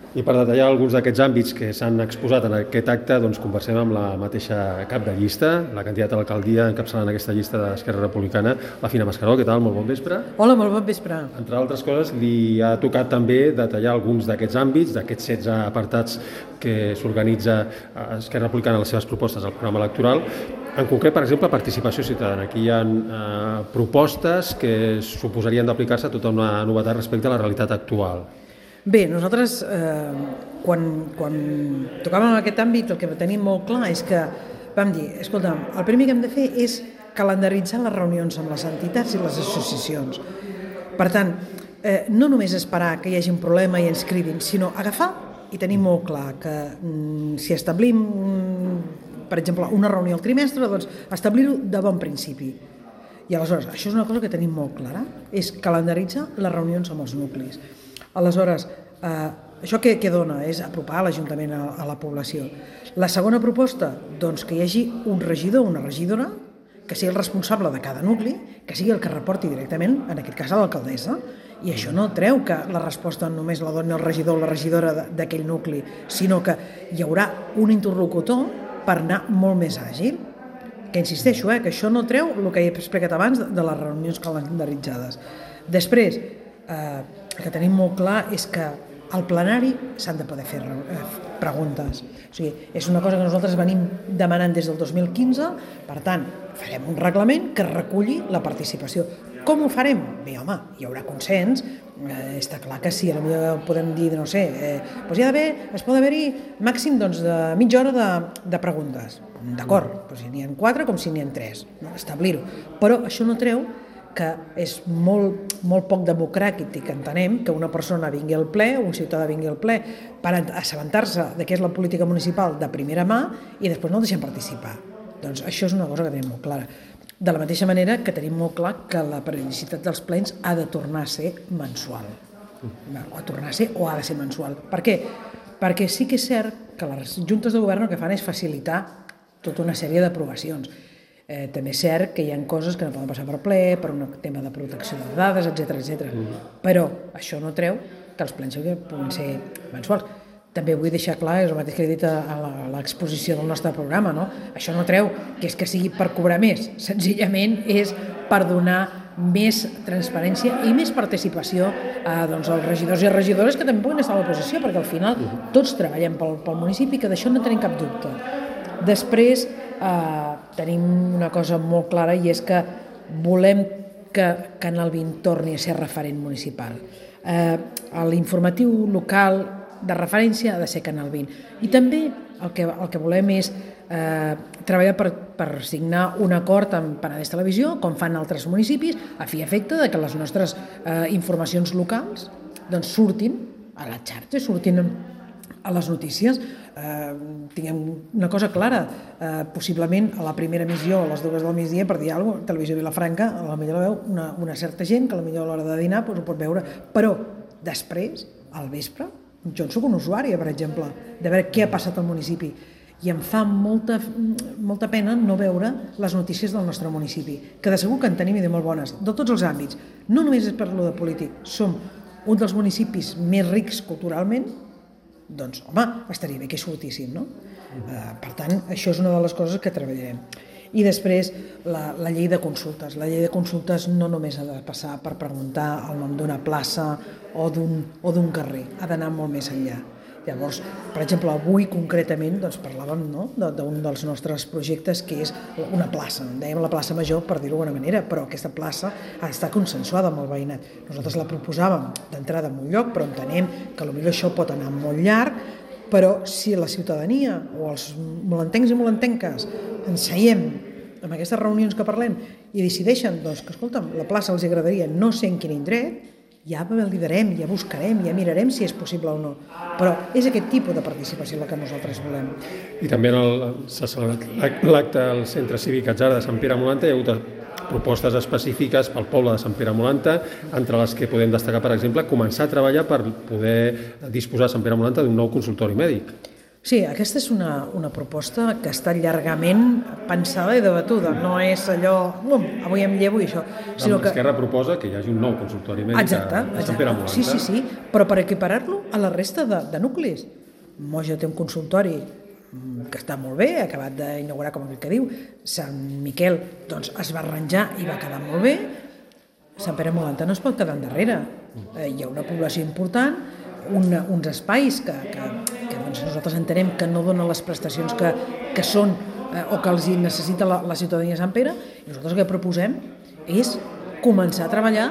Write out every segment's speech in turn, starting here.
I per detallar alguns d'aquests àmbits que s'han exposat en aquest acte, doncs conversem amb la mateixa cap de llista, la candidata a l'alcaldia encapçalant aquesta llista d'Esquerra Republicana, la Fina Mascaró. Què tal? Molt bon vespre. Hola, molt bon vespre. Entre altres coses, li ha tocat també detallar alguns d'aquests àmbits, d'aquests 16 apartats que s'organitza Esquerra Republicana a les seves propostes al programa electoral. En concret, per exemple, participació ciutadana. Aquí hi ha propostes que suposarien d'aplicar-se tota una novetat respecte a la realitat actual. Bé, nosaltres, quan tocàvem aquest àmbit, el que tenim molt clar és que vam dir, escolta'm, el primer que hem de fer és calendaritzar les reunions amb les entitats i les associacions. Per tant, no només esperar que hi hagi un problema i ens cridin, sinó agafar i tenir molt clar que si establim, per exemple, una reunió al trimestre, doncs establir-ho de bon principi. I aleshores, això és una cosa que tenim molt clara, és calendaritzar les reunions amb els nuclis. Aleshores, això què dona? És apropar l'Ajuntament a la població. La segona proposta, doncs que hi hagi un regidor o una regidora que sigui el responsable de cada nucli, que sigui el que reporti directament, en aquest cas a l'alcaldessa, i això no treu que la resposta només la doni el regidor o la regidora d'aquell nucli, sinó que hi haurà un interlocutor per anar molt més àgil. Que insisteixo, que això no treu el que he explicat abans de les reunions calendaritzades. Després, el que tenim molt clar és que al plenari s'han de poder fer preguntes. O sigui, és una cosa que nosaltres venim demanant des del 2015, per tant, farem un reglament que reculli la participació. Com ho farem? Bé, home, hi haurà consens, està clar que sí, potser podem dir, no sé, es pot haver-hi màxim de mitja hora de preguntes. D'acord, però si n'hi ha 4 com si n'hi ha 3, establir-ho. Però això no treu que és molt poc democràtic, que entenem que una persona vingui al ple, un ciutadà vingui al ple per assabentar-se de què és la política municipal de primera mà i després no el deixem participar. Doncs això és una cosa que tenim molt clara. De la mateixa manera que tenim molt clar que la periodicitat dels plens ha de tornar a ser mensual. Ha de ser mensual. Per què? Perquè sí que és cert que les juntes de govern el que fan és facilitar tota una sèrie d'aprovacions. També és cert que hi ha coses que no poden passar per ple, per un tema de protecció de dades, etc. Però això no treu que els plens puguin ser mensuals. També vull deixar clar, és el mateix que he dit a l'exposició del nostre programa, no? Això no treu que és que sigui per cobrar més, senzillament és per donar més transparència i més participació als regidors i regidores que també puguin estar a l'oposició, perquè al final tots treballem pel municipi, que d'això no tenim cap dubte. Després, tenim una cosa molt clara i és que volem que Canal 20 torni a ser referent municipal. L'informatiu local de referència ha de ser Canal 20. I també el que volem és treballar per signar un acord amb Penedès Televisió, com fan altres municipis, a fi i efecte de que les nostres informacions locals doncs surtin a la xarxa, surtin a les notícies. Tinguem una cosa clara, possiblement a la primera emissió a les 2 del migdia, per dir alguna cosa, Televisió Vilafranca, potser la veu una certa gent que potser a l'hora de dinar ho pot veure, però després, al vespre, jo en soc una usuària, per exemple, de veure què ha passat al municipi, i em fa molta pena no veure les notícies del nostre municipi, que de segur que en tenim i de molt bones, de tots els àmbits. No només és per lo de polític, som un dels municipis més rics culturalment, doncs, home, estaria bé que hi sortíssim, no? Per tant, això és una de les coses que treballarem. I després, la llei de consultes. La llei de consultes no només ha de passar per preguntar el nom d'una plaça o d'un carrer, ha d'anar molt més enllà. Llavors, per exemple, avui concretament parlàvem d'un dels nostres projectes que és una plaça, en dèiem la plaça Major per dir-ho d'alguna manera, però aquesta plaça ha d'estar consensuada amb el veïnat. Nosaltres la proposàvem d'entrada en un lloc, però entenem que potser això pot anar molt llarg, però si la ciutadania o els molentencs i molentenques ens seiem en aquestes reunions que parlem i decideixen que, escolta'm, la plaça els agradaria no sé en quin indret, ja validarem, ja buscarem, ja mirarem si és possible o no. Però és aquest tipus de participació la que nosaltres volem. I també s'ha celebrat l'acte al Centre Cívic Atzara de Sant Pere Molanta. Hi ha hagut propostes específiques pel poble de Sant Pere Molanta, entre les que podem destacar, per exemple, començar a treballar per poder disposar a Sant Pere Molanta d'un nou consultori mèdic. Sí, aquesta és una proposta que està llargament pensada i debatuda. No és allò, avui em llevo i això. Esquerra proposa que hi hagi un nou consultori mèdic exacte. a Sant Pere Molanta. Sí, però per equiparar-lo a la resta de nuclis. Moja té un consultori que està molt bé, acabat d'inaugurar, com aquell que diu. Sant Miquel doncs, es va arranjar i va quedar molt bé. Sant Pere Molanta no es pot quedar endarrere. Hi ha una població important, uns espais que doncs nosaltres entenem que no donen les prestacions que són o que els necessita la ciutadania de Sant Pere, i nosaltres el que proposem és començar a treballar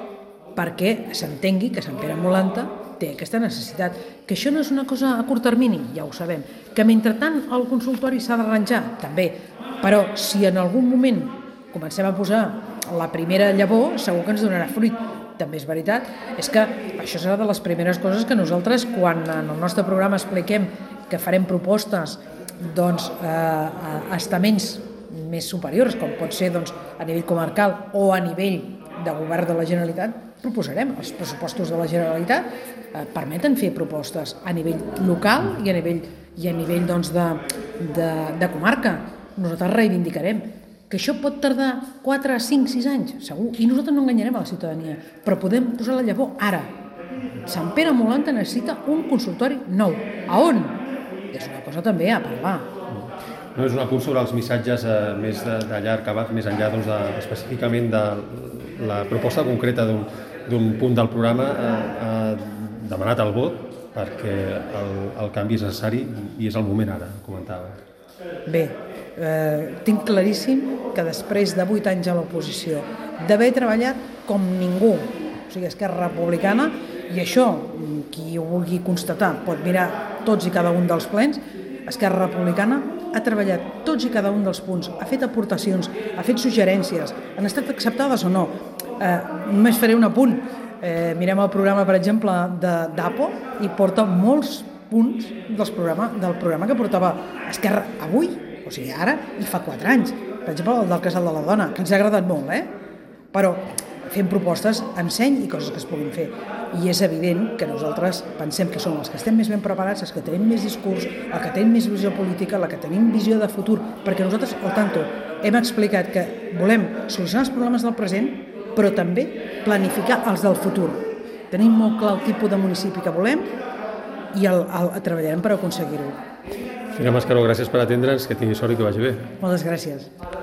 perquè s'entengui que Sant Pere Molanta té aquesta necessitat, que això no és una cosa a curt termini, ja ho sabem, que mentrestant el consultori s'ha d'arranjar, també, però si en algun moment comencem a posar la primera llavor, segur que ens donarà fruit. També és veritat, és que això serà de les primeres coses que nosaltres, quan en el nostre programa expliquem que farem propostes doncs, a estaments més superiors, com pot ser doncs, a nivell comarcal o a nivell de govern de la Generalitat, proposarem. Els pressupostos de la Generalitat permeten fer propostes a nivell local i a nivell doncs, de comarca. Nosaltres reivindicarem que això pot tardar 4, 5, 6 anys, segur, i nosaltres no enganyarem a la ciutadania, però podem posar la llavor ara. Sant Pere Molanta necessita un consultori nou. A on? És una cosa també a parlar. No és un apunt sobre els missatges més de llarg abast, més enllà doncs, específicament de la proposta concreta d'un punt del programa ha demanat el vot perquè el canvi és necessari i és el moment ara, comentava. Bé, tinc claríssim que després de 8 anys a l'oposició, d'haver treballat com ningú, o sigui, Esquerra Republicana, i això, qui ho vulgui constatar, pot mirar tots i cada un dels plens, Esquerra Republicana ha treballat tots i cada un dels punts, ha fet aportacions, ha fet suggerències, han estat acceptades o no. Només faré un apunt. Mirem el programa, per exemple, d'APO i porta molts punts del programa que portava Esquerra avui, o sigui ara, i fa 4 anys. Per exemple, el del Casal de la Dona, que ens ha agradat molt, però fem propostes amb seny i coses que es puguin fer. I és evident que nosaltres pensem que som els que estem més ben preparats, els que tenim més discurs, els que tenim més visió política, els que tenim visió de futur, perquè nosaltres, al tanto, hem explicat que volem solucionar els problemes del present, però també planificar els del futur. Tenim molt clar el tipus de municipi que volem i treballarem per aconseguir-ho. Fira Mascaró, gràcies per atendre'ns, que tingui sort i que vagi bé. Moltes gràcies.